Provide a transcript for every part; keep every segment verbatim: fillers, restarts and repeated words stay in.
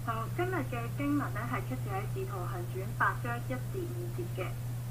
好，今日嘅經文咧係出自喺《使徒行傳》八章一至五節嘅。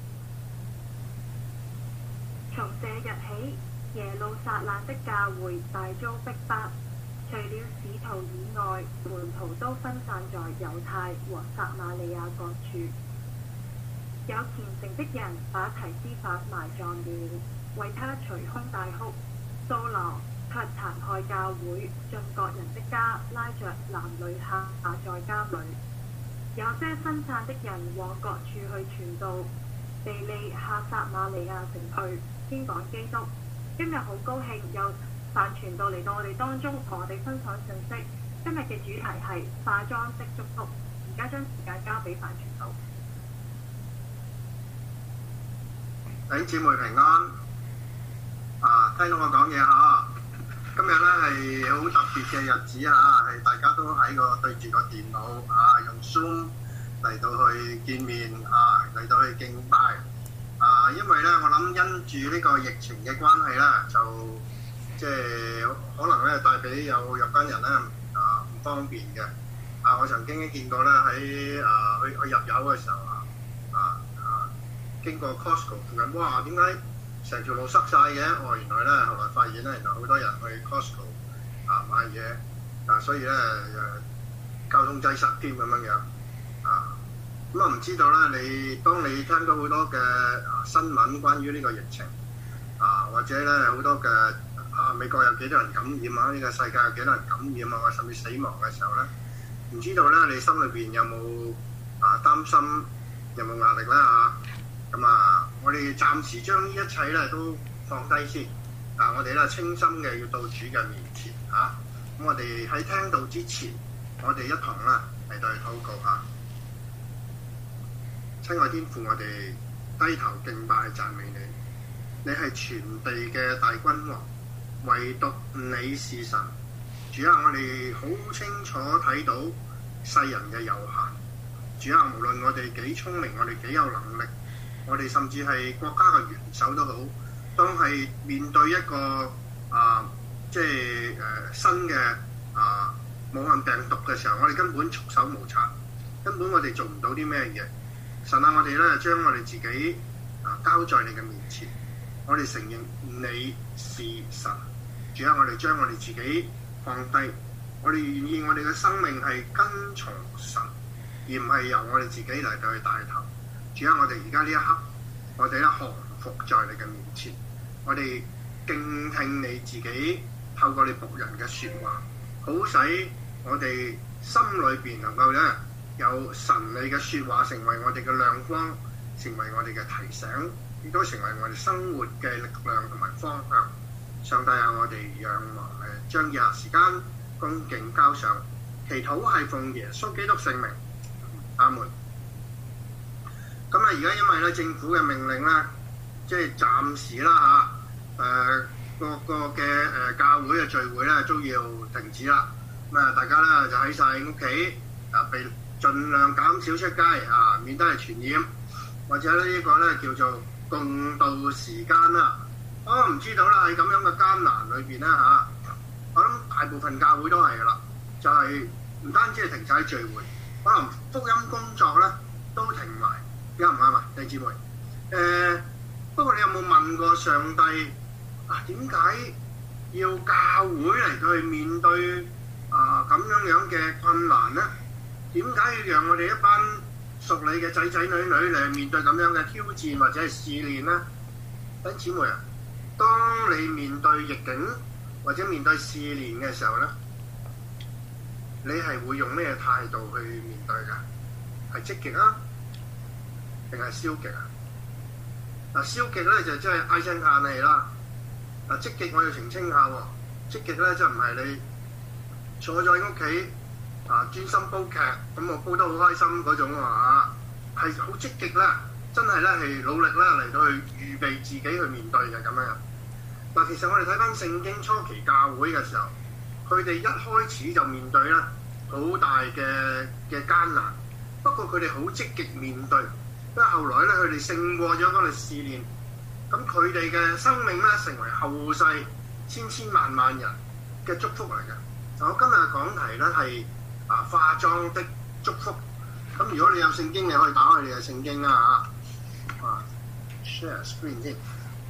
從這日起，耶路撒冷的教會大遭逼迫，除了使徒以外，門徒都分散在猶太和撒瑪利亞各處。有虔誠的人把提斯法埋葬了，為他捶胸大哭。掃羅卻殘害教會，進各人的家，拉着男女下下在監裏。有些分散的人往各處去傳道，腓利下撒瑪利亞城去宣講基督。今日好高興有范傳道嚟到我哋當中，同我哋分享信息。今日嘅主題係化妝的祝福。而家將時間交俾范傳道。 弟兄姊妹平安。啊，聽到我講嘢嚇。今日咧係好特別嘅日子嚇，係大家都喺個對住個電腦啊，用 Zoom 嚟到去見面啊，嚟到去敬拜啊。因為咧，我諗因住呢個疫情嘅關係咧，就即係可能咧帶俾有有班人咧啊唔方便嘅啊。我曾經見過咧喺啊去去入油嘅時候啊啊啊，經過 Costco 附近，哇！點解成條路塞晒嘅？哦，原來咧，後來發現咧，原來好多人去 Costco 啊買嘢啊，所以咧誒、啊、交通擠塞添咁樣樣啊。咁啊唔知道咧，你當你聽到好多嘅、啊、新聞關於呢個疫情啊，或者咧好多嘅啊美國有幾多人感染啊，呢、這個世界有幾多人感染啊，甚至死亡嘅時候咧，唔知道咧你心裏邊有冇啊擔心，有冇壓力咧嚇？咁啊，我哋暫時將呢一切咧都放低先。嗱，我哋咧清心嘅要到主嘅面前嚇。咁、啊、我哋喺聽道之前，我哋一同啦嚟到去禱告嚇。親愛天父，我哋低頭敬拜讚美你。你係全地嘅大君王，唯獨你是神。主啊，我哋好清楚睇到世人嘅有限。主啊，無論我哋幾聰明，我哋幾有能力。我哋甚至係國家嘅元首都好，當係面對一個啊，即係誒、呃、新嘅啊武漢病毒嘅時候，我哋根本束手無策，根本我哋做唔到啲咩嘢。神啊，我哋咧將我哋自己啊交在你嘅面前，我哋承認你是神。主啊，我哋將我哋自己放低，我哋願意我哋嘅生命係跟從神，而唔係由我哋自己嚟到去帶頭。主啊，我哋而家呢一刻，我哋咧降服在你嘅面前，我哋敬聽你自己透過你僕人嘅説話，好使我哋心裏邊能夠咧有神你嘅説話成為我哋嘅亮光，成為我哋嘅提醒，亦都成為我哋生活嘅力量同埋方向。上帝啊，我哋仰望誒，將以下時間恭敬交上，祈禱係奉耶穌基督聖名，阿門。咁啊！而家因為咧政府嘅命令咧，即係暫時啦嚇，誒個個嘅誒教會嘅聚會咧都要停止啦。咁啊，大家咧就喺晒屋企啊，被盡量減少出街啊，免得係傳染，或者呢個咧叫做共度時間啦。我唔知道啦，喺咁樣嘅艱難裏邊咧嚇，我諗大部分教會都係噶啦，就係、是、唔單止係停晒聚會，可能福音工作咧都停埋。啱唔啱啊，弟兄姊妹？誒、呃，不過你有冇問過上帝啊？點解要教會嚟到去面對啊咁樣樣嘅困難咧？點解要讓我哋一班屬你嘅仔仔女女嚟面對咁樣嘅挑戰或者係試煉咧？弟兄姊妹啊，當你面對逆境或者面對試煉嘅時候咧，你係會用咩態度去面對㗎？係積極啊？定係消極啊？嗱，消極咧就真係唉聲嘆氣啦。嗱，積極我要澄清下喎，積極咧就唔係你坐咗喺屋企啊專心煲劇，咁我煲得好開心嗰種喎嚇，係好積極啦，真係咧係努力啦嚟到去預備自己去面對嘅咁樣。嗱，其實我哋睇翻聖經初期教會嘅時候，佢哋一開始就面對啦好大嘅嘅艱難，不過佢哋好積極面對。因為後來咧，佢哋勝過咗嗰個試煉，咁佢哋嘅生命咧成為後世千千萬萬人嘅祝福嚟嘅。我今日嘅講題咧係啊化妝的祝福。咁如果你有聖經，你可以打開你嘅聖經啊嚇。啊 ，share screen 先。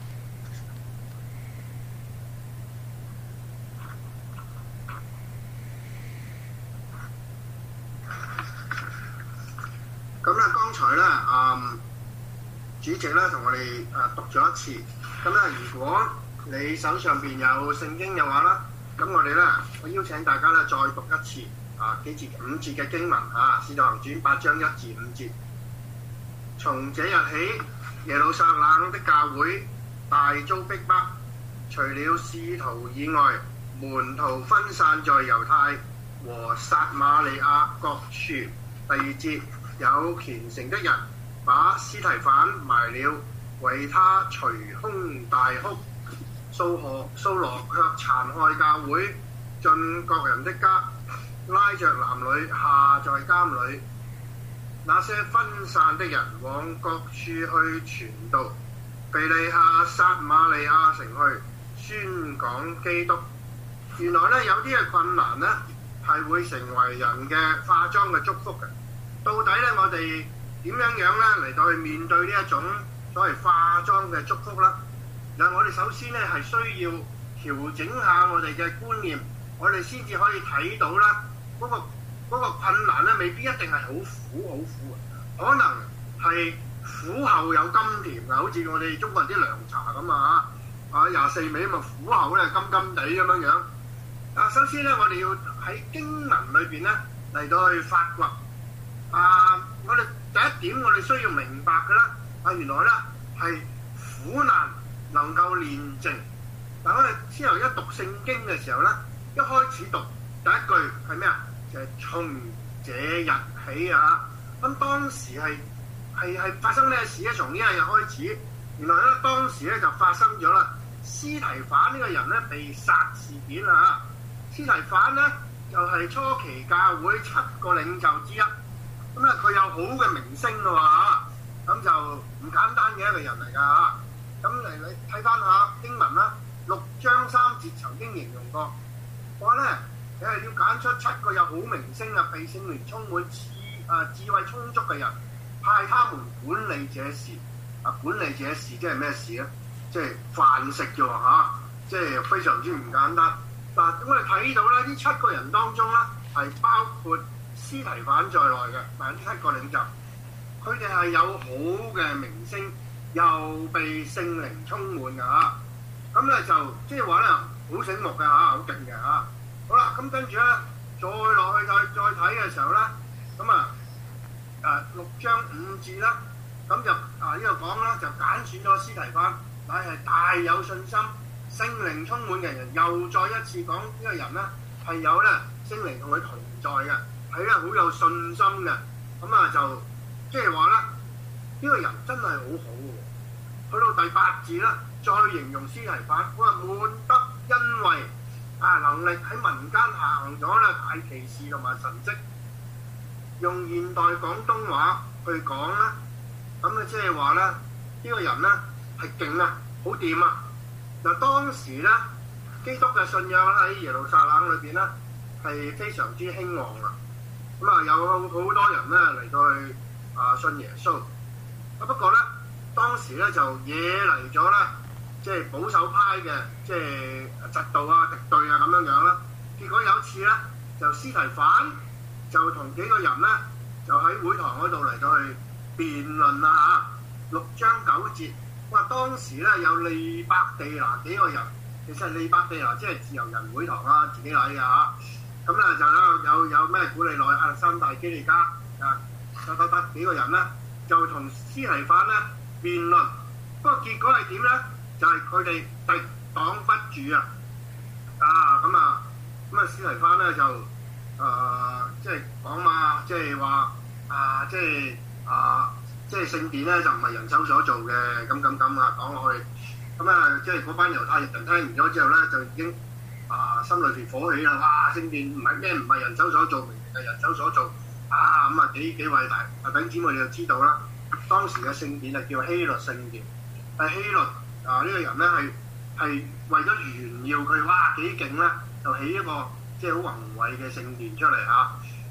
咁咧，剛才咧，嗯，主席咧同我哋誒讀咗一次。咁咧，如果你手上邊有聖經嘅話啦，咁我哋咧，我邀請大家咧再讀一次啊幾節五節嘅經文啊，《使徒行傳》八章一至五節。從這日起，耶路撒冷的教會大遭逼迫，除了使徒以外，門徒分散在猶太和撒瑪利亞各處。第二節。有虔誠的人把司提反埋了，為他捶胸大哭。掃羅掃羅卻殘害教會，進各人的家，拉着男女下在監裏。那些分散的人往各處去傳道，腓利下撒瑪利亞城去宣講基督。原來咧有啲嘅困難咧係會成為人嘅化妝嘅祝福嘅。到底咧，我哋點樣樣咧嚟到去面對呢一種所謂化妝嘅祝福啦？嗱，我哋首先咧係需要調整下我哋嘅觀念，我哋先至可以睇到啦。嗰個嗰個困難咧，未必一定係好苦好苦嘅，可能係苦後有甘甜嘅，好似我哋中國人啲涼茶咁啊！啊，廿四味嘛，苦後咧甘甘地咁樣樣。啊，首先咧，我哋要喺經文裏邊咧嚟到去發掘。啊！我哋第一點，我哋需要明白嘅啦。啊，原來咧係苦難能夠煉淨。嗱，我哋之後一讀聖經嘅時候咧，一開始讀第一句係咩啊？就係、是、從這日起啊！咁當時係係係發生咩事咧？從呢一日開始，原來咧當時咧就發生咗啦。司提反呢個人咧被殺事件啊！司提反咧就係、是、初期教會七個領袖之一。咁咧佢有好嘅名聲嘅喎，咁就唔簡單嘅一個人嚟㗎嚇。咁嚟你睇翻下經文啦，六章三節曾經形容過，話咧你係要揀出七個有好名聲啊、被聖靈充滿智啊智慧充足嘅人，派他們管理這事。啊，管理這事即係咩事咧？即係飯食嘅喎嚇，即係非常之唔簡單。嗱，咁我哋睇到咧，呢七個人當中咧係包括司提反在內嘅，嗱，呢七個領袖，佢哋係有好嘅名聲，又被聖靈充滿嘅嚇。咁咧就即係話咧，好醒目嘅嚇，好勁嘅嚇。好啦，咁跟住咧，再落去再再睇嘅時候咧，咁啊誒六章五節啦，咁就啊呢度講啦，就揀選咗司提反，乃係大有信心、聖靈充滿嘅人。又再一次講呢個人咧係有咧聖靈同佢同在嘅。係咧，好有信心嘅，咁啊就即係話咧，呢、這個人真係好好喎。去到第八字啦，再形容司提反，佢話滿得因為啊能力喺民間行咗咧大奇事同埋神蹟。用現代廣東話去講咧，咁啊即係話咧，呢、這個人咧係勁啊，好掂啊！嗱，當時咧基督嘅信仰喺耶路撒冷裏邊咧係非常之興旺啊！咁啊，有好多人咧嚟到去啊信耶穌。啊不過咧，當時咧就惹嚟咗咧，即係保守派嘅即係嫉妒啊、敵對啊咁樣樣啦。結果有一次咧，就司提反就同幾個人咧，就喺會堂嗰度嚟到去辯論啦嚇。六章九節，哇！當時咧有利百地拿幾個人，其實利百地拿即係自由人會堂啦，自己嚟嘅嚇。咁咧就有有有咩古利奈、亞歷山大、基利加啊，得得得幾個人咧，就同司提反咧辯論。不過結果係點咧？就係佢哋敵擋不住啊！啊咁啊咁啊，司提反咧就誒即係講嘛，即係話啊，即係啊，即係聖殿咧就唔係人手所做嘅，咁咁咁啊講落去。咁啊，即係嗰班猶太人聽完咗之後咧，就已經啊，心裏邊火起啦！哇，聖殿唔係咩？唔係人手所做，明明係人手所做啊！咁啊，幾幾偉大！啊，弟兄姊妹你就知道啦。當時嘅聖殿係叫希律聖殿，係希律啊呢、這個人咧係係為咗炫耀佢，哇幾勁啦！就起一個即係好宏偉嘅聖殿出嚟嚇。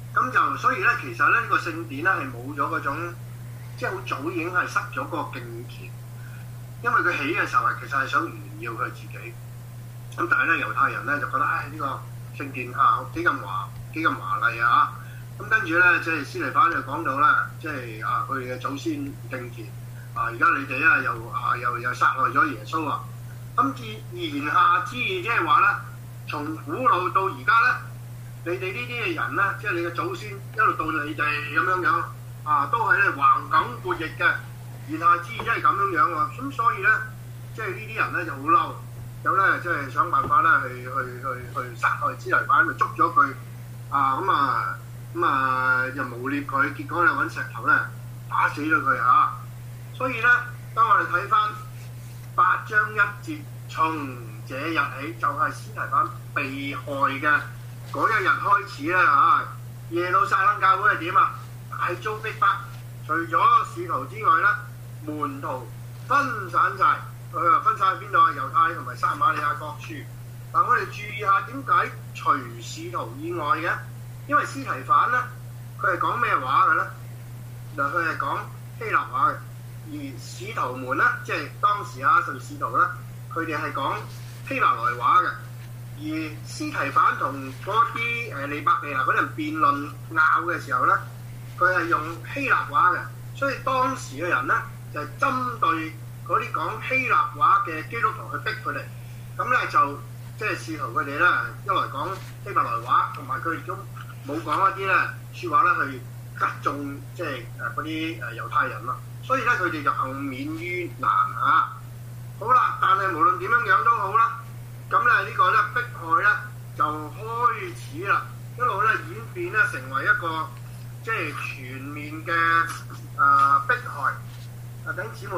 咁就所以咧，其實咧呢、這個聖殿咧係冇咗嗰種，即係好早已經係失咗嗰個敬虔，因為佢起嘅時候係其實係想炫耀佢自己。咁但係咧猶太人咧就覺得唉呢、哎這個聖殿啊幾咁華幾咁華麗啊！咁跟住咧即係司提反就講到啦，即係啊佢哋嘅祖先敬虔啊，而家你哋咧又啊又又殺害咗耶穌啊！咁至言下之意即係話咧，從古老到而家咧。你哋呢啲嘅人咧，即係你嘅祖先一路到你哋咁樣樣啊，都係咧橫梗悖逆嘅，言下之意即係咁樣樣喎。咁所以咧，即係呢啲人咧就好嬲，有咧即係想辦法咧去去去去殺害司提反，就捉咗佢啊咁啊咁啊又誣蔑佢，結果咧揾石頭咧打死咗佢嚇。所以咧，當我哋睇翻八章一節，從這日起就係司提反被害嘅。嗰一日開始咧嚇，耶路撒冷教會係點啊？大遭逼迫，除咗使徒之外咧，門徒分散晒，佢話分散去邊度啊？猶太同埋撒瑪利亞各處。嗱，我哋注意下點解除使徒以外嘅？因為司提反咧，佢係講咩話嘅咧？嗱，佢係講希臘話嘅，而使徒們咧，即係當時啊，十二使徒咧，佢哋係講希伯來話嘅。而司提反同嗰啲誒利百利亞嗰啲人辯論拗嘅時候咧，佢係用希臘話嘅，所以當時嘅人咧就係、是、針對嗰啲講希臘話嘅基督徒去逼佢哋，咁咧就即係試圖佢哋咧一來講希伯來話，同埋佢亦都冇講一啲咧説話咧去擊中即係誒嗰啲誒猶太人咯，所以咧佢哋就幸免於難嚇。好啦，但係無論點樣樣都好啦。咁咧呢個咧迫害咧就開始啦，一路咧演變咧成為一個即係全面嘅啊迫害。啊，弟兄姊妹，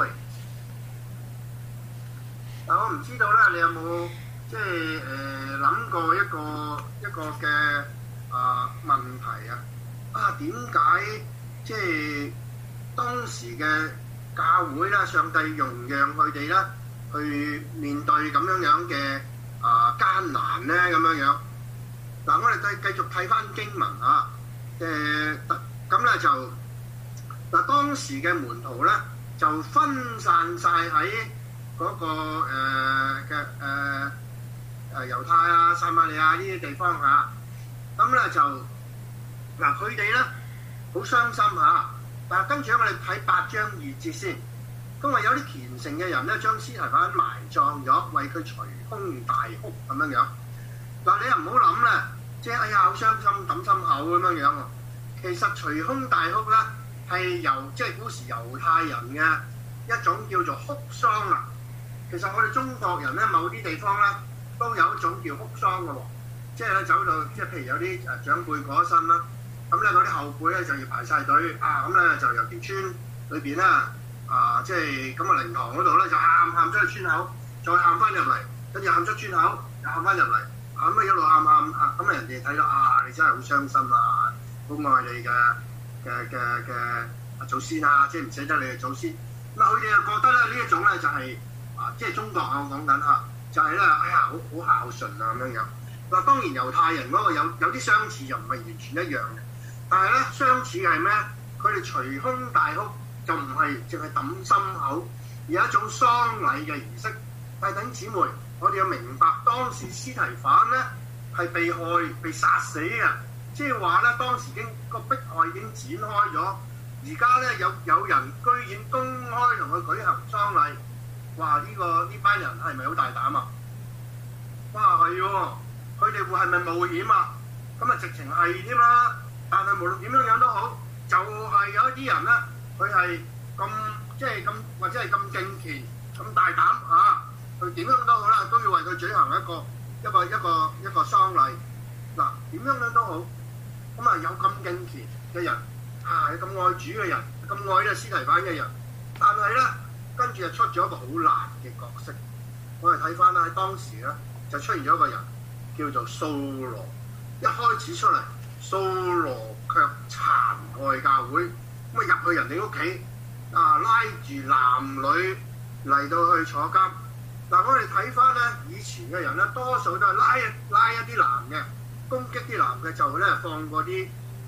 但我唔知道咧，你有冇即係誒諗過一個一個嘅啊問題啊？啊，點解即係當時嘅教會咧，上帝容讓佢哋咧去面對咁樣樣嘅？啊艱難咧咁樣樣，嗱、啊、我哋繼繼續睇翻經文嚇，誒咁咧就嗱、啊、當時嘅門徒咧就分散晒喺嗰個嘅誒誒猶太啊、撒瑪利亞呢啲地方嚇，咁、啊、咧就嗱佢哋咧好傷心嚇，但係跟住咧我哋睇八章二節先。咁話有啲虔誠嘅人咧，將司提反埋葬咗，為佢捶胸大哭咁樣樣。嗱，你又唔好諗咧，即係哎呀好傷心揼心口咁樣樣喎。其實捶胸大哭咧係由即係古時猶太人嘅一種叫做哭喪啊。其實我哋中國人咧，某啲地方咧都有一種叫哭喪嘅喎，即係咧走到即係譬如有啲誒長輩過咗身啦，咁咧嗰啲後輩咧就要排晒隊啊，咁咧就由條村裏邊咧。啊，即係咁啊！靈堂嗰度咧就喊喊出去村口，再喊翻入嚟，跟住喊出村口，又喊翻入嚟，咁啊一路喊喊啊！咁啊人哋睇到啊，你真係好傷心啊，好愛你嘅嘅嘅嘅祖先啊，即係唔捨得你嘅祖先。咁啊，佢哋又覺得咧呢一種咧就係、是、啊，即係中國啊，我講緊嚇，就係、是、咧，哎呀，好好孝順啊咁樣樣。嗱，當然猶太人嗰個有有啲相似，又唔係完全一樣嘅，但係咧相似嘅係咩？佢哋捶胸大哭。就唔係淨係揼心口，而係一種喪禮嘅儀式。弟兄姊妹，我哋要明白當時司提反咧係被害、被殺死嘅，即係話咧當時已經個迫害已經展開咗。而家咧有有人居然公開同佢舉行喪禮，哇！呢、這個呢班人係咪好大膽啊？哇，係喎，佢哋會係咪冒險啊？咁啊直情係添啦。但係無論點樣樣都好，就係、是、有一啲人咧。佢係咁即係咁或者係咁敬虔、咁大膽嚇，佢、啊、點樣都好啦，都要為佢舉行一個一個一個一個喪禮。嗱、啊，點樣樣都好，咁啊有咁敬虔嘅人啊，有咁愛主嘅人，咁愛呢司提反嘅人，但係咧跟住就出咗一個好難嘅角色。我哋睇翻啦，喺當時咧就出現咗一個人叫做掃羅。一開始出嚟，掃羅卻殘害教會。咁啊入去人哋屋企啊，拉住男女嚟到去坐監。嗱、啊，我哋睇翻咧，以前嘅人咧，多數都係拉拉一啲男嘅，攻擊啲男嘅就咧放過啲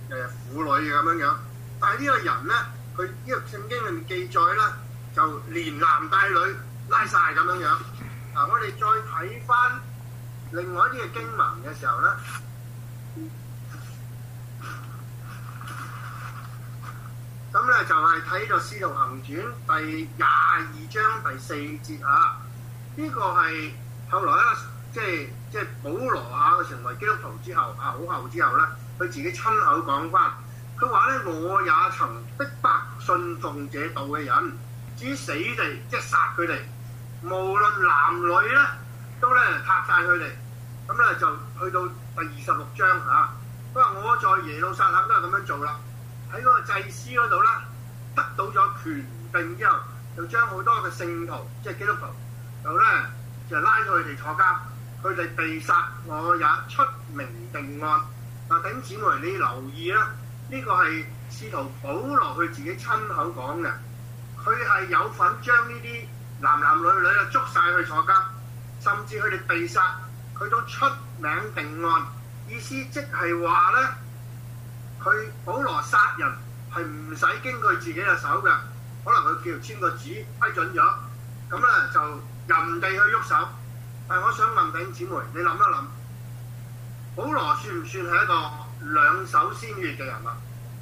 誒婦女嘅咁樣樣。但係呢個人咧，佢呢個聖經裏面記載咧，就連男帶女拉晒咁樣樣。嗱、啊，我哋再睇翻另外一啲嘅經文嘅時候咧，咁咧就係睇咗《使徒行傳》第廿二章第四節啊。呢、這個係後來咧，即係即係保羅啊，佢成為基督徒之後啊，好後之後咧，佢自己親口講翻，佢話咧：我也曾逼迫信奉這道嘅人，至於死地，即係殺佢哋，無論男女咧，都咧殺晒佢哋。咁咧就去到第二十六章嚇，佢話我在耶路撒冷都係咁樣做啦。喺嗰個祭司嗰度咧，得到咗權柄之後，就將好多嘅聖徒，即係基督徒，就咧就拉咗佢哋坐監，佢哋被殺，我也出名定案。嗱，弟兄姊妹，你留意啦，呢、這個係使徒保羅佢自己親口講嘅，佢係有份將呢啲男男女女啊捉晒去坐監，甚至佢哋被殺，佢都出名定案。意思即係話咧，佢保羅殺人係唔使經佢自己嘅手嘅，可能佢叫簽個紙批准咗，咁咧就人哋去喐手。但係我想問弟兄姊妹，你諗一諗，保羅算唔算係一個兩手鮮血嘅人啊？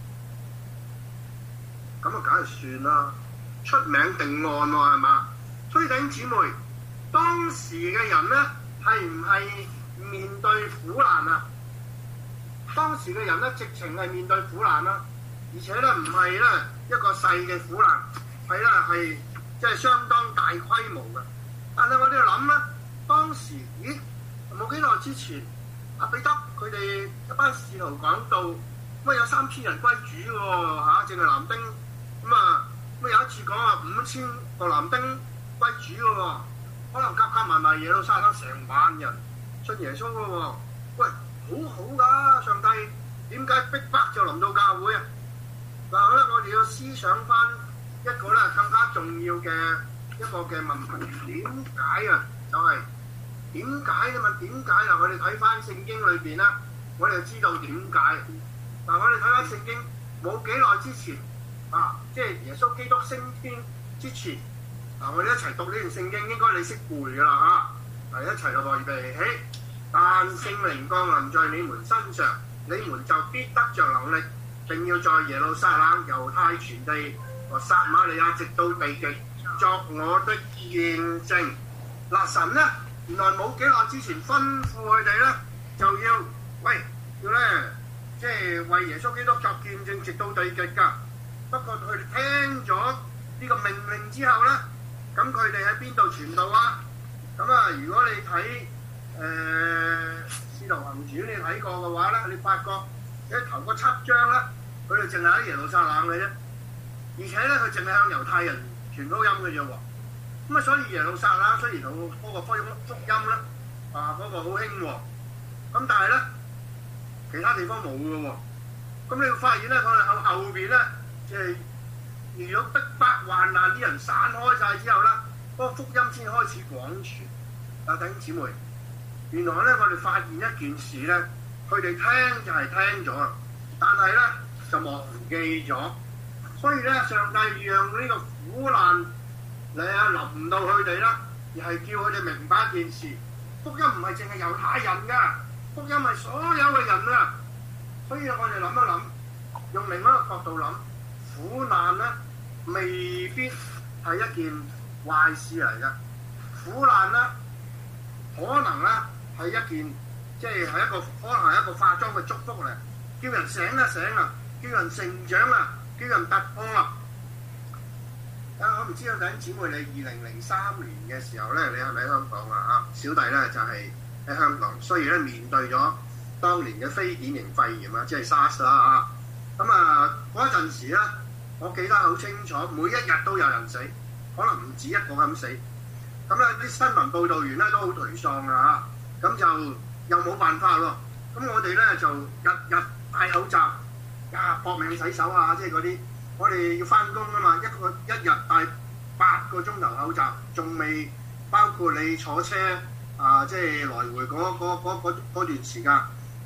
咁啊，梗係算啦，出名定案喎，係嘛？所以弟兄姊妹，當時嘅人咧，係唔係面對苦難啊？當時嘅人咧，直情係面對苦難啦，而且咧唔係咧一個細嘅苦難，係咧係即係相當大規模嘅。但係我哋諗咧，當時咦冇幾耐之前，阿彼得佢哋一班使徒講到，乜有三千人歸主喎嚇，淨係男丁咁啊，乜有一次講話五千個男丁歸主嘅喎，可能夾夾埋埋耶路撒冷成萬人信耶穌嘅喎，喂！好好噶，上帝點解逼迫就臨到教會啊？嗱咧，我哋要思想翻一個咧更加重要嘅一個嘅問題，點解啊？就係點解？你問點解啊？我哋睇翻聖經裏邊啦，我哋就知道點解。嗱，我哋睇翻聖經冇幾耐之前啊，即係耶穌基督升天之前，嗱，我哋一齊讀呢段聖經，應該你識背噶啦嚇，嚟一齊咯，預備起。但聖靈降臨在你們身上，你們就必得着能力，並要在耶路撒冷、猶太全地和撒瑪利亞直到地極，作我的見證。嗱，神咧原來冇幾耐之前吩咐佢哋咧，就要喂要咧即係為耶穌基督作見證，直到地極㗎。不過佢哋聽咗呢個命令之後咧，咁佢哋喺邊度傳道啊？咁啊，如果你睇誒《使徒行傳》你睇過嘅話咧，你發覺喺頭嗰七章咧，佢哋淨係喺耶路撒冷嘅啫，而且咧佢淨係向猶太人傳福音嘅啫喎。咁啊，所以耶路撒冷雖然嗰嗰個福音福音咧啊嗰、嗰個好興喎，咁但係咧其他地方冇嘅喎。咁你會發現咧，佢哋後後邊咧即係遇到逼迫患難，啲人散開晒之後咧，嗰、嗰個福音先開始廣傳。啊，弟兄姊妹。原來咧，我哋發現一件事咧，佢哋聽就係聽咗，但係咧就忘記咗。所以咧，上帝讓呢個苦難嚟啊臨到佢哋啦，而係叫佢哋明白一件事：福音唔係淨係猶太人㗎，福音係所有嘅人啊。所以我哋諗一諗，用另一個角度諗，苦難咧未必係一件壞事嚟嘅。苦難咧可能咧〜係一件，即係係一個可能係一個化妝嘅祝福嚟，叫人醒一醒啊，叫人成長啊，叫人突破啊！啊，我唔知道弟兄姊妹，你二零零三年嘅時候咧，你係咪喺香港啊？嚇，小弟咧就係、是、喺香港，雖然咧面對咗當年嘅非典型肺炎啊，即係 SARS 啦嚇。咁啊嗰陣時咧，我記得好清楚，每一日都有人死，可能唔止一個咁死。咁咧啲新聞報導員咧都好頹喪啊！咁就又冇辦法咯。咁我哋咧就日日戴口罩，啊搏命洗手啊，即係嗰啲。我哋要翻工啊嘛，一個一日戴八個鐘頭口罩，仲未包括你坐車啊，即係來回嗰嗰嗰嗰嗰段時間。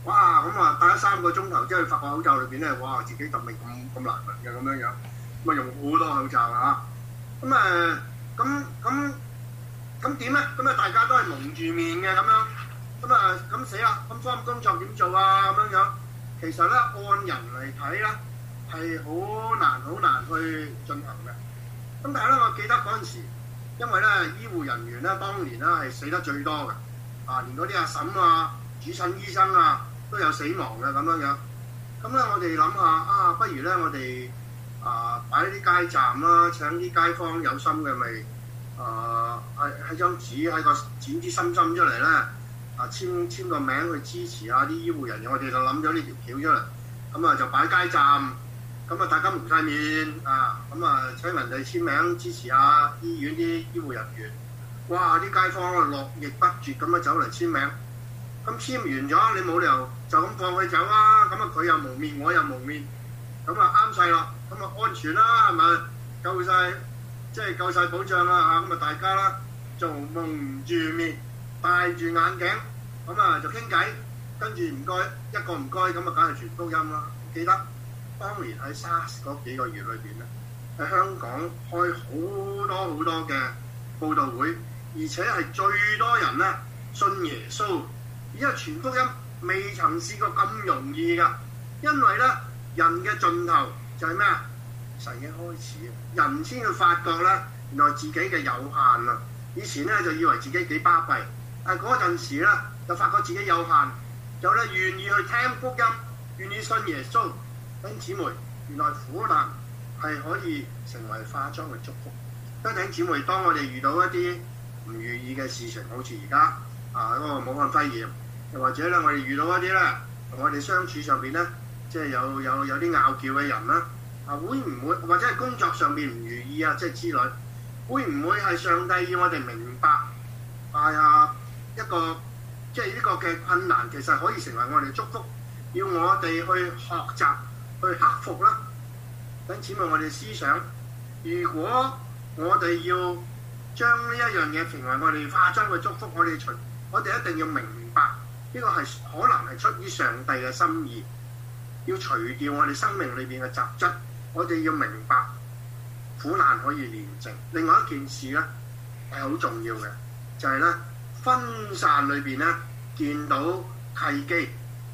哇！咁啊戴咗三個鐘頭之後發個口罩裏邊咧，哇！自己咁命咁咁難聞嘅咁樣樣，咁啊用好多口罩啊！咁誒咁咁咁點咧？咁啊大家都係蒙住面嘅咁樣，咁啊咁死啦！咁方工作點做啊？咁樣樣其實咧按人嚟睇咧係好難好難去進行嘅。咁但係咧，我記得嗰陣時，因為咧醫護人員咧當年咧係死得最多嘅，啊連嗰啲阿嬸啊、主診醫生啊都有死亡嘅咁樣樣。咁咧我哋諗下啊，不如咧我哋啊擺啲街站啦，請啲街坊有心嘅咪啊喺喺張紙喺個剪支心心出嚟咧，啊簽簽個名去支持下啲醫護人員。我哋就諗咗呢條橋出嚟，咁啊就擺街站。咁啊，大家蒙晒面啊，咁啊請人哋簽名支持下醫院啲醫護人員。哇！啲街坊啊絡繹不絕咁樣走嚟簽名。咁簽完咗，你冇理由就咁放佢走啊！咁啊佢又蒙面，我又蒙面，咁啊啱晒咯，咁啊安全啦，係咪？夠晒，即係夠晒保障啦嚇！咁啊大家啦就蒙住面，戴住眼鏡，咁啊就傾偈，跟住唔該一個唔該，咁啊梗係傳福音啦。記得當年喺 SARS 嗰幾個月裏邊咧，喺香港開好多好多嘅佈道會，而且係最多人咧信耶穌。而家傳福音未曾試過咁容易㗎，因為咧人嘅盡頭就係咩啊？神嘅開始，人先要發覺咧，原來自己嘅有限啊！以前咧就以為自己幾巴閉，但係嗰陣時咧就發覺自己有限，就咧願意去聽福音，願意信耶穌。弟兄姊妹，原來苦難係可以成為化妝嘅祝福。弟兄姊妹，當我哋遇到一啲唔如意嘅事情，好似而家啊嗰個武漢肺炎，又或者咧我哋遇到一啲咧同我哋相處上邊咧，即係有有有啲拗撬嘅人啦，啊會唔會或者係工作上邊唔如意啊，即係之類，會唔會係上帝要我哋明白啊呀一個即係呢個嘅困難其實可以成為我哋祝福，要我哋去學習去克服啦。等此問我哋思想，如果我哋要將呢一樣嘢成為我哋化妝嘅祝福，我哋除我哋一定要明白呢個係可能係出於上帝嘅心意，要除掉我哋生命裏邊嘅雜質。我哋要明白苦難可以煉淨。另外一件事咧係好重要嘅，就係咧分散裏邊咧見到契機。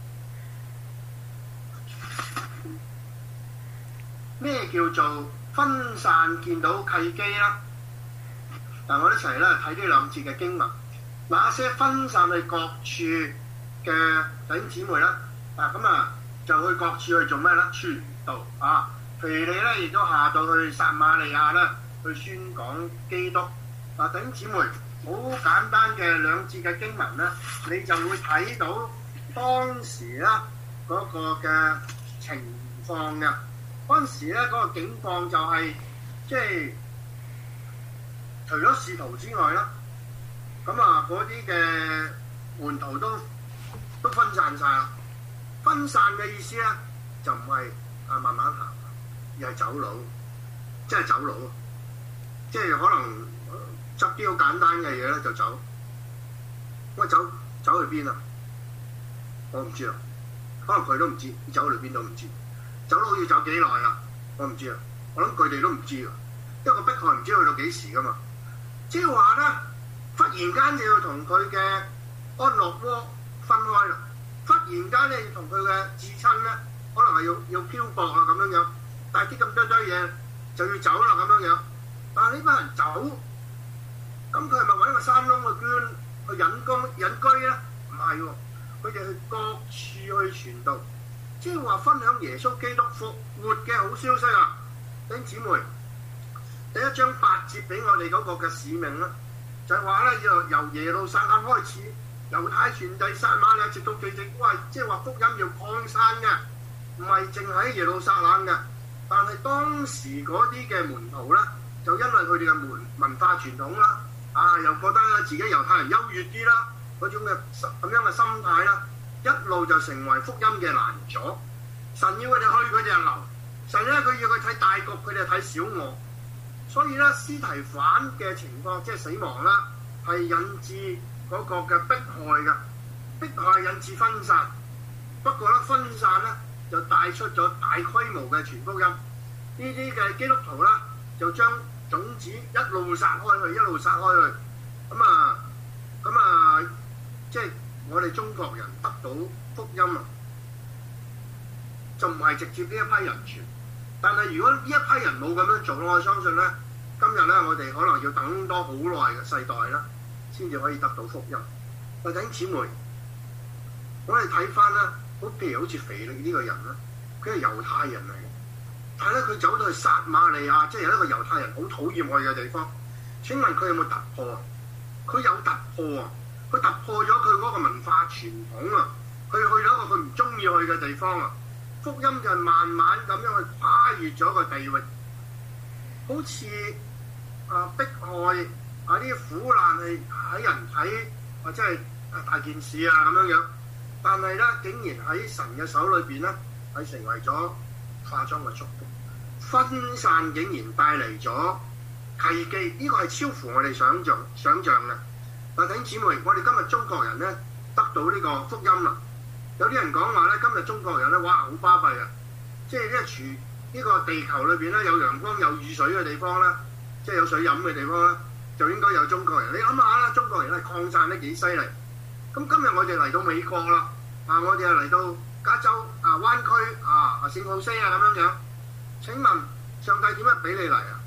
咩叫做分散見到契機啦？嗱，我哋一齊咧睇呢兩節嘅經文。那些分散去各處嘅弟兄姊妹啦，嗱咁啊就去各處去做咩咧？傳道啊！腓利咧亦都下到去撒瑪利亞咧去宣講基督。嗱，弟兄姊妹，好簡單嘅兩節嘅經文咧，你就會睇到當時咧嗰個嘅情況嘅。嗰陣時咧嗰個境況就係即係除咗使徒之外啦，咁啊嗰啲嘅門徒都都分散晒啦。分散嘅意思咧就唔係啊慢慢行，而係走佬，即係走佬，即係可能執啲好簡單嘅嘢咧就走。喂，走走去邊啊？我唔知啊，可能佢都唔知，走去邊都唔知。走佬要走幾耐啊？我唔知啊，我諗佢哋都唔知啊，因為個迫害唔知去到幾時噶嘛。即係話咧，忽然間就要同佢嘅安樂窩分開啦，忽然間咧要同佢嘅至親咧，可能係要要漂泊啊咁樣樣，帶啲咁多堆嘢就要走啦咁樣樣。但係呢班人走，咁佢係咪揾個山窿去捐去隱居隱居咧？唔係喎，佢哋去各處去傳道。即係話分享耶穌基督復活嘅好消息啊！弟兄姊妹，第一章八節俾我哋嗰個嘅使命啦，就係話咧要由耶路撒冷開始，猶太傳遞撒瑪利亞直到地極。哇！即係話福音要擴散嘅，唔係淨喺耶路撒冷嘅。但係當時嗰啲嘅門徒咧，就因為佢哋嘅文文化傳統啦，啊又覺得自己猶太人優越啲啦，嗰種嘅咁樣嘅心態啦。一路就成為福音嘅攔阻。神要佢哋去，佢哋就留；神咧佢要佢睇大局，佢哋睇小我。所以咧，司提反嘅情況即係死亡啦，係引致嗰個嘅迫害嘅，迫害引致分散。 不過咧分散咧就帶出咗大規模嘅傳福音。呢啲嘅基督徒啦，就將種子一路撒開去，一路撒開去。咁啊，咁啊，即係我哋中國人得到福音啊，就唔係直接呢一批人傳。但係如果呢一批人冇咁樣做，我相信咧，今日咧我哋可能要等多好耐嘅世代啦，先至可以得到福音。弟兄姊妹，我哋睇翻啦，好譬如好似腓力呢個人啦，佢係猶太人嚟嘅，但係咧佢走到去撒瑪利亞，即係有一個猶太人好討厭去嘅地方。請問佢有冇突破啊？佢有突破啊！佢突破咗佢嗰個文化傳統啊！佢去咗一個佢唔中意去嘅地方啊！福音就係慢慢咁樣去跨越咗個地域，好似啊迫害啊啲苦難係喺人睇或者係大件事啊咁樣樣，但係咧竟然喺神嘅手裏邊咧係成為咗化妝嘅祝福，分散竟然帶嚟咗契機，呢、這個係超乎我哋想象想象嘅。但弟兄姊妹，我哋今日中國人咧得到呢個福音啦。有啲人講話咧，今日中國人咧，哇，好巴閉啊！即係呢個全呢個地球裏邊咧，有陽光有雨水嘅地方咧，即係有水飲嘅地方咧，就應該有中國人。你諗下啦，中國人係擴散得幾犀利。咁今日我哋嚟到美國啦，啊，我哋又嚟到加州啊灣區啊聖荷西啊咁樣樣。請問上帝點樣俾你嚟啊？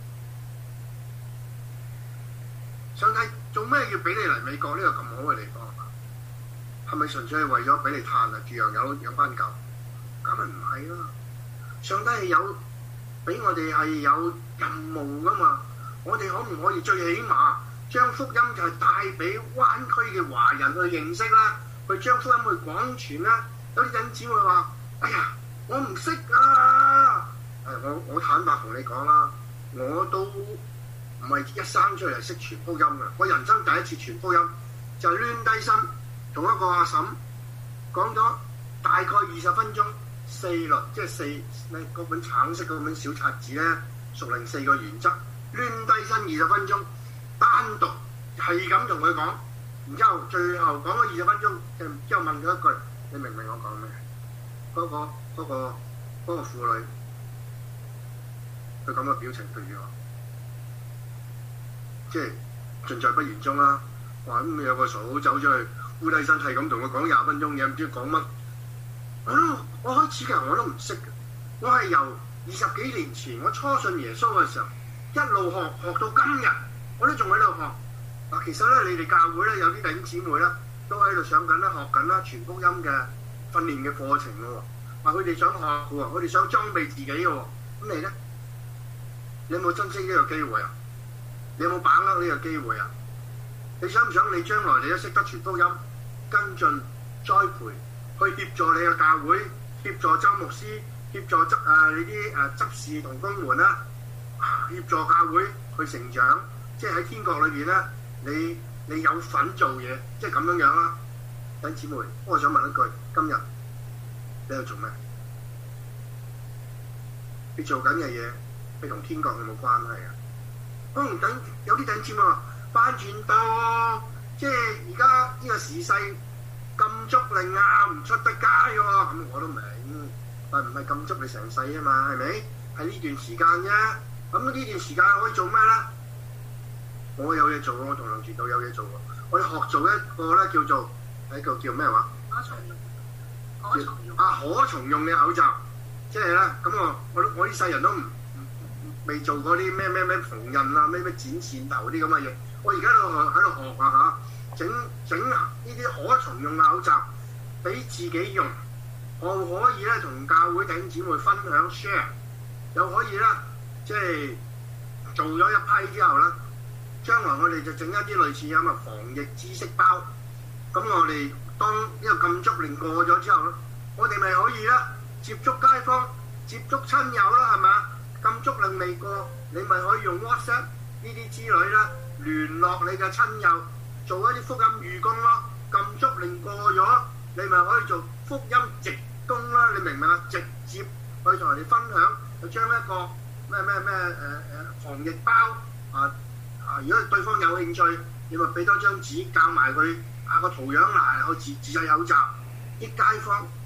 上帝做咩要俾你嚟美國呢個咁好嘅地方？係咪純粹係為咗俾你嘆啊？住又有有班狗，咁咪唔係啦！上帝係有俾我哋係有任務噶嘛？我哋可唔可以最起碼將福音就係帶俾灣區嘅華人去認識啦，去將福音去廣傳啦？有啲人只會話：哎呀，我唔識啊！誒，我我坦白同你講啦，我都唔係一生出嚟識傳福音噶，我人生第一次傳福音就係攣低身。同一個阿嬸講咗大概二十分鐘，四律即係四咩嗰本橙色嗰本小冊子咧，屬靈四個原則，攣低身二十分鐘，單獨係咁同佢講，然之後最後講咗二十分鐘，之後問佢一句：你明唔明我講咩？嗰、嗰個嗰、嗰個嗰、嗰個婦女，佢咁嘅表情對住我，即係盡在不言中啦。話咁有個嫂走咗去。烏低身係咁同我講廿分鐘嘢，唔知講乜。我都我開始嘅我都唔識嘅。我係由二十幾年前我初信耶穌嘅時候，一路學學到今日，我都仲喺度學。嗱，其實咧，你哋教會咧有啲弟兄姊妹咧，都喺度上緊啦、學緊啦傳福音嘅訓練嘅課程嘅喎。話佢哋想學嘅喎，佢哋想裝備自己嘅喎。咁你咧，你有冇珍惜呢個機會啊？你有冇把握呢個機會啊？你想唔想你將來你都識得傳福音？跟進栽培，去協助你嘅教會，協助周牧師，協助執啊你啲誒執事同工們啦，協助教會去成長，即係喺天國裏邊咧，你你有份做嘢，即係咁樣樣啦。弟兄姊妹，我想問一句：今日你喺度做咩？你做緊嘅嘢，你同天國有冇關係啊？可能等有啲弟兄姊妹話翻轉多。即係而家呢個時勢禁足令啊，唔出得街喎，咁我都明，但唔係禁足你成世啊嘛，係咪？係呢段時間啫。咁呢段時間可以做咩咧？我有嘢做，我同梁傳道有嘢做喎。我哋學做一個咧叫做係一個叫咩話？可重用，可重用啊，可重用嘅口罩，即係咧咁我我我呢世人都唔未做過啲咩咩咩縫紉啊，咩咩剪線頭啲咁嘅嘢。我而家都喺度學啊嚇，整整呢啲可重用嘅口罩俾自己用，我可以咧同教會弟兄姊妹分享 share， 又可以咧即係做咗一批之後咧，將來我哋就整一啲類似咁嘅防疫知識包。咁我哋當呢個禁足令過咗之後咧，我哋咪可以咧接觸街坊、接觸親友啦，係嘛？禁足令未過，你咪可以用 WhatsApp 呢啲之類啦。聯絡你嘅親友，做一啲福音預工咯。禁足令過咗，你咪可以做福音直工啦。你明唔明啊？直接去同人哋分享，去將一個咩咩咩誒誒防疫包啊啊！如果對方有興趣，你咪俾多張紙教埋佢啊個圖樣嚟，去自自製口罩。啲街坊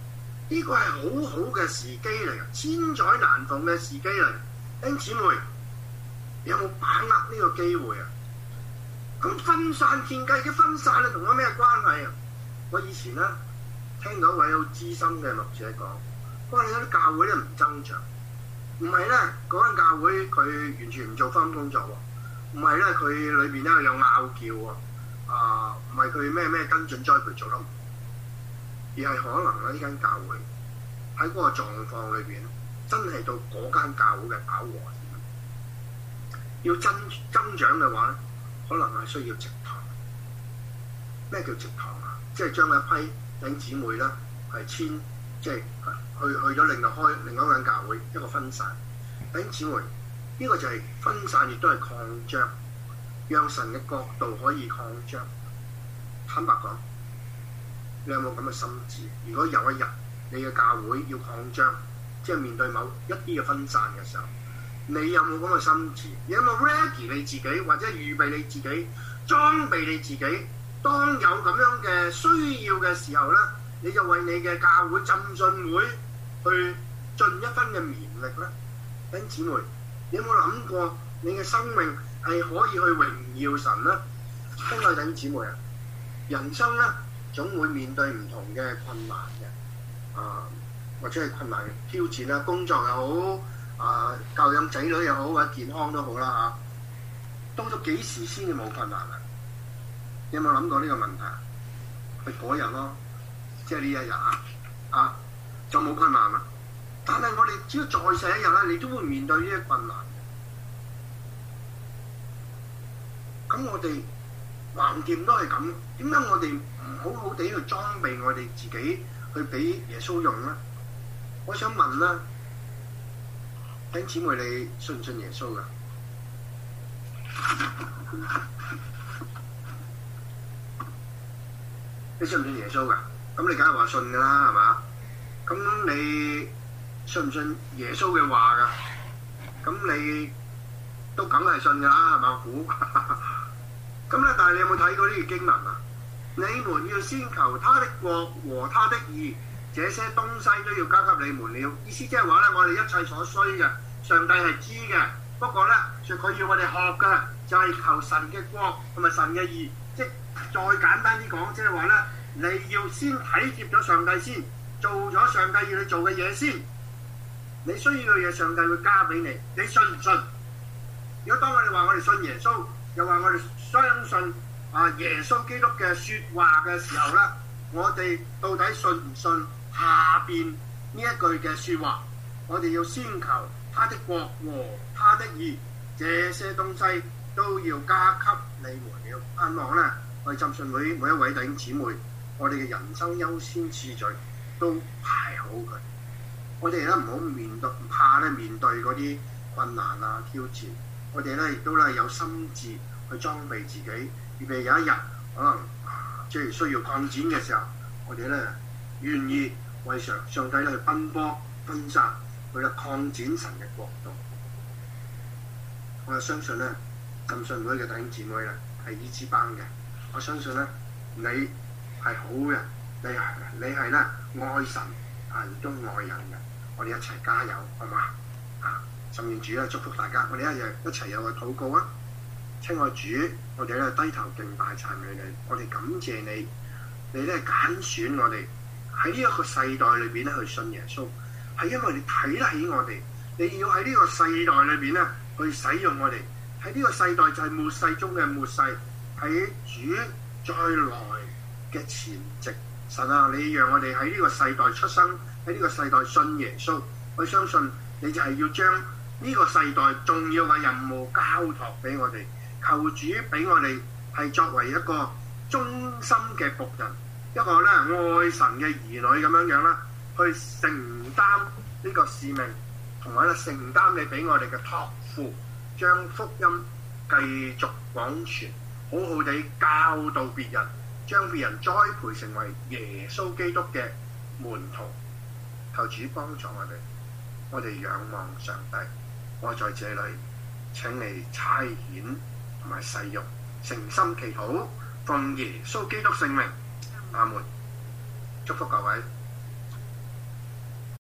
呢個係好好嘅時機嚟嘅，千載難逢嘅時機嚟。弟兄姊妹，你有冇把握呢個機會啊？咁分散獻計嘅分散咧，同我咩關係啊？我以前咧聽到一位好資深嘅牧者講，佢話你有啲教會咧唔增長，唔係咧嗰間教會佢完全唔做福音工作喎，唔係咧佢裏邊咧有拗撬喎，啊唔係佢咩咩跟進栽培做得唔好，而係可能咧呢間教會喺嗰個狀況裏邊真係到嗰間教會嘅飽和點，要增增長嘅話咧，可能係需要植堂。咩叫植堂啊？即係將一批弟兄姊妹咧係遷，即係去去咗另外開另外一間教會，一個分散弟兄姊妹。呢、這個就係分散，亦都係擴張，讓神嘅國度可以擴張。坦白講，你有冇咁嘅心志？如果有一日你嘅教會要擴張，即係面對某一啲嘅分散嘅時候，你有冇咁嘅心志？你有冇 ready 你自己，或者預備你自己，裝備你自己？當有咁樣嘅需要嘅時候咧，你就為你嘅教會浸信會去盡一分嘅綿力咧。弟兄姊妹，你有冇諗過你嘅生命係可以去榮耀神咧？親愛弟兄姊妹啊，人生咧總會面對唔同嘅困難嘅，啊或者係困難嘅挑戰啦，工作又好，啊教養仔女又好，或者健康都好啦嚇、啊。到咗幾時先至冇困難啊？你有冇諗過呢個問題？係嗰日咯，即係呢一日啊，啊就冇困難啦。但係我哋只要在世一日咧，你都會面對呢啲困難。咁我哋橫掂都係咁，點解我哋唔好好地去裝備我哋自己去俾耶穌用咧？我想問啦，弟兄姊妹，你信唔信耶穌㗎？你信唔信耶穌㗎？咁你梗係話信㗎啦，係嘛？咁你信唔信耶穌嘅話㗎？咁你都梗係信㗎啦，係嘛？估咁咧，但係你有冇睇過呢個經文啊？你們要先求他的國和他的義，這些東西都要交給你們了。意思即係話咧，我哋一切所需嘅，上帝係知嘅。不過咧，佢要我哋學嘅就係、是、求神嘅國同埋神嘅義。即再簡單啲講，即係話咧，你要先體貼咗上帝先，做咗上帝要你做嘅嘢先。你需要嘅嘢，上帝會加俾你。你信唔信？如果當我哋話我哋信耶穌，又話我哋相信啊耶穌基督嘅説話嘅時候咧，我哋到底信唔信下邊呢一句嘅説話？我哋要先求他的國和他的義，這些東西都要加給你們了。盼望咧，我哋浸信會每一位弟兄姊妹，我哋嘅人生優先次序都排好佢。我哋咧唔好面對，唔怕咧面對嗰啲困難啊挑戰。我哋咧亦都咧有心志去裝備自己，預備有一日可能即係需要擴展嘅時候，我哋咧願意為上上帝咧去奔波分散，去咧擴展神嘅國度。我相信咧浸信會嘅弟兄姊妹咧係呢支班嘅，我相信咧你係好嘅，你係你係咧愛神啊，亦都愛人嘅。我哋一齊加油，好嘛？啊！甚願主咧祝福大家，我哋一日一齊有個禱告啊！親愛主，我哋咧低頭敬拜讚美你，我哋感謝你，你咧揀選我哋喺呢一個世代裏邊咧去信耶穌，係因為你睇得起我哋，你要喺呢個世代裏邊咧去使用我哋，喺呢個世代就係末世中嘅末世，喺主再來嘅前夕，神啊，你讓我哋喺呢個世代出生，喺呢個世代信耶穌，我相信你就係要將呢個世代重要嘅任務交託俾我哋，求主俾我哋係作為一個忠心嘅僕人，一個咧愛神嘅兒女咁樣樣啦，去承擔呢個使命，同埋咧承擔你俾我哋嘅託付，將福音繼續廣傳，好好地教導別人，將別人栽培成為耶穌基督嘅門徒。求主幫助我哋，我哋仰望上帝。我在這裏請你差遣同埋使用，誠心祈禱，奉耶穌基督聖名，阿門。祝福各位。